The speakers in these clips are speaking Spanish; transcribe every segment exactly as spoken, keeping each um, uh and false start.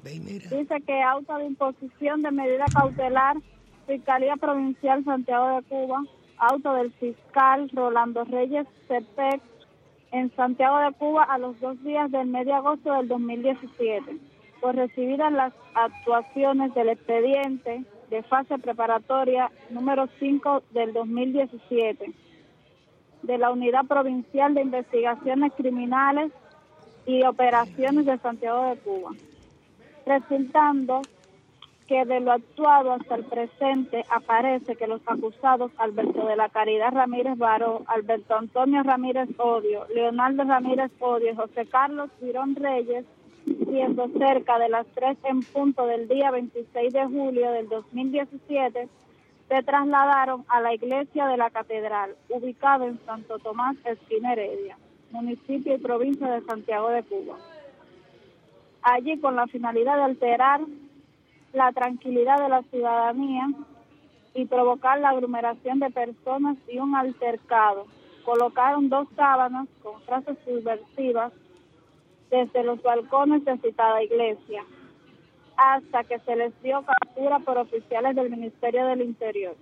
Dice que auto de imposición de medida cautelar, Fiscalía Provincial Santiago de Cuba, auto del fiscal Rolando Reyes Cepec, en Santiago de Cuba a los dos días del mes de agosto del dos mil diecisiete, por recibidas las actuaciones del expediente de fase preparatoria número cinco del dos mil diecisiete de la Unidad Provincial de Investigaciones Criminales y Operaciones de Santiago de Cuba, resultando que de lo actuado hasta el presente aparece que los acusados Alberto de la Caridad Ramírez Baró, Alberto Antonio Ramírez Odio, Leonardo Ramírez Odio y José Carlos Girón Reyes, siendo cerca de las tres en punto del día veintiséis de julio del dos mil diecisiete, se trasladaron a la iglesia de la Catedral, ubicada en Santo Tomás, esquina Heredia, municipio y provincia de Santiago de Cuba. Allí, con la finalidad de alterar la tranquilidad de la ciudadanía y provocar la aglomeración de personas y un altercado, colocaron dos sábanas con frases subversivas desde los balcones de citada iglesia, hasta que se les dio captura por oficiales del Ministerio del Interior.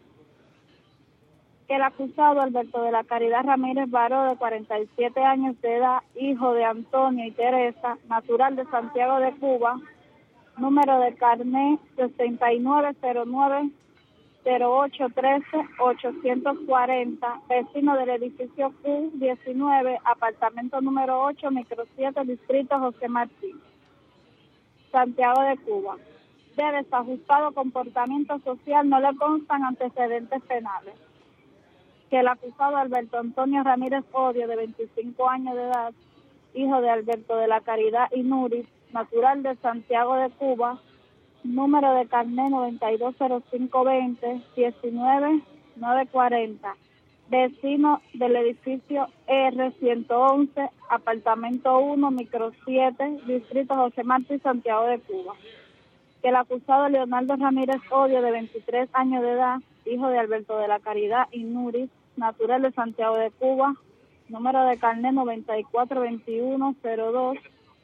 Que el acusado Alberto de la Caridad Ramírez Baró, de cuarenta y siete años de edad, hijo de Antonio y Teresa, natural de Santiago de Cuba, número de carnet sesenta y nueve cero nueve cero ocho trece ochocientos cuarenta, vecino del edificio Q diecinueve, apartamento número ocho, micro siete, distrito José Martí, Santiago de Cuba. De desajustado comportamiento social, no le constan antecedentes penales. Que el acusado Alberto Antonio Ramírez Odio, de veinticinco años de edad, hijo de Alberto de la Caridad y Nuri, natural de Santiago de Cuba, número de carnet noventa y dos cero cinco veinte diecinueve nueve cuarenta, vecino del edificio R ciento once, apartamento uno, micro siete, distrito José Martí, Santiago de Cuba. Que el acusado Leonardo Ramírez Odio, de veintitrés años de edad, hijo de Alberto de la Caridad y Nuri, natural de Santiago de Cuba, número de carnet noventa y cuatro veintiuno cero dos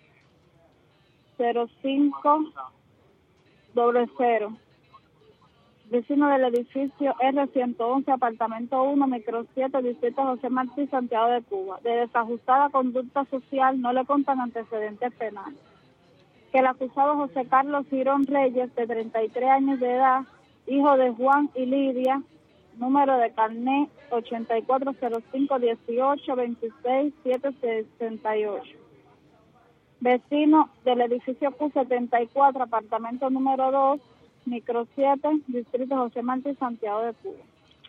cero cinco doble cero, vecino del edificio R ciento once, apartamento uno, micro siete, distrito José Martí, Santiago de Cuba. De desajustada conducta social, no le contan antecedentes penales. Que el acusado José Carlos Girón Reyes, de treinta y tres años de edad, hijo de Juan y Lidia, número de carnet ochenta y cuatro cero cinco dieciocho veintiséis setecientos sesenta y ocho, vecino del edificio Q setenta y cuatro, apartamento número dos, micro siete, distrito José Martí, Santiago de Cuba.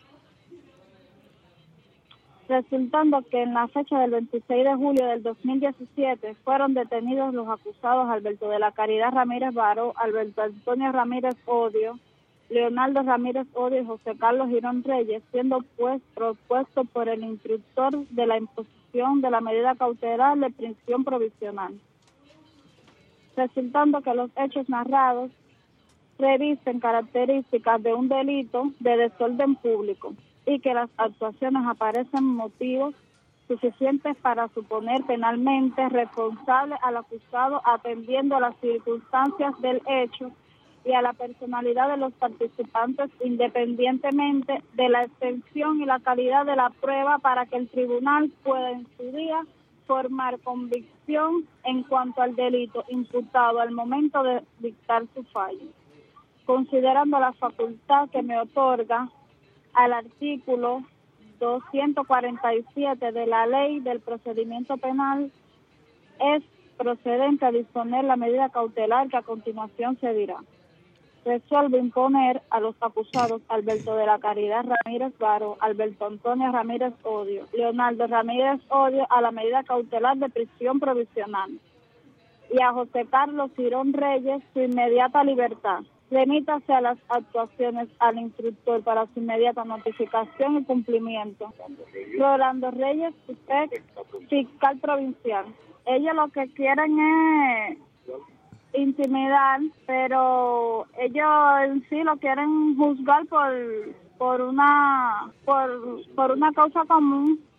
Resultando que en la fecha del veintiséis de julio del dos mil diecisiete fueron detenidos los acusados Alberto de la Caridad Ramírez Baró, Alberto Antonio Ramírez Odio, Leonardo Ramírez Odio y José Carlos Girón Reyes, siendo pues propuesto por el instructor de la imposición de la medida cautelar de prisión provisional. Resultando que los hechos narrados revisten características de un delito de desorden público y que las actuaciones aparecen motivos suficientes para suponer penalmente responsable al acusado, atendiendo a las circunstancias del hecho y a la personalidad de los participantes, independientemente de la extensión y la calidad de la prueba, para que el tribunal pueda en su día formar convicción en cuanto al delito imputado al momento de dictar su fallo. Considerando la facultad que me otorga al artículo doscientos cuarenta y siete de la Ley del Procedimiento Penal, es procedente a disponer la medida cautelar que a continuación se dirá. Resuelvo imponer a los acusados Alberto de la Caridad Ramírez Baró, Alberto Antonio Ramírez Odio, Leonardo Ramírez Odio a la medida cautelar de prisión provisional y a José Carlos Girón Reyes su inmediata libertad. Remítase a las actuaciones al instructor para su inmediata notificación y cumplimiento. Rolando Reyes, usted, fiscal provincial. Ellos lo que quieren es intimidar, pero ellos en sí lo quieren juzgar por por una por por una causa común,